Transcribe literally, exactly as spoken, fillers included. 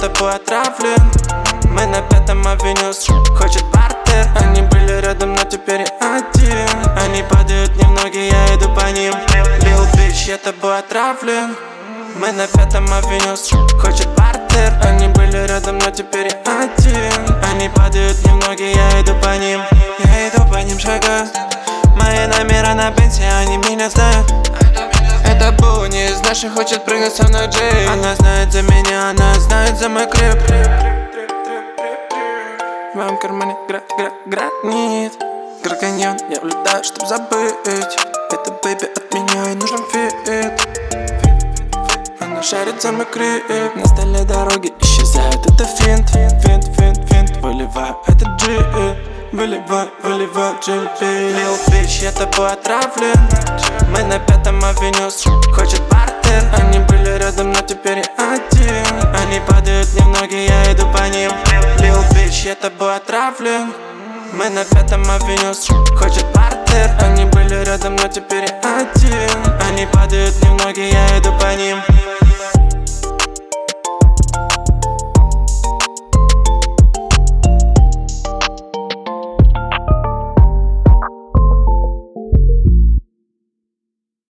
тобой отравлен. Мы на пятом авеню, хочет партер. Они были рядом, но теперь я один. Они падают немногие, я иду по ним. Lil bitch, я тобой отравлен. Мы на пятом авеню, хочет партер. Они были рядом, но теперь я один. Они падают немногие, я иду по ним. Я иду по ним шага. Мои номера на пенсии, они меня знают. Это Буни из наших хочет прыгнуть со мной Джей. Она знает за меня, она знает за мой крип. В моем кармане гра гра гранит. Гарганьон, я улетаю, чтоб забыть. Это бэйби от меня и нужен фит. Она шарит за мой крип. На столе дороги исчезает, это финт. Финт, финт, финт, выливаю этот джи. Выливай, выливай, джи. Lil bitch, я тобой отравлен. Мы на пятом авеню, хочет партер. Они были рядом, но теперь я один. Они падают немногие, я иду по ним. Lil bitch, я тобой отравлен. Мы на пятом авеню, хочет партер. Они были рядом, но теперь я один. Они падают немногие, я иду по ним.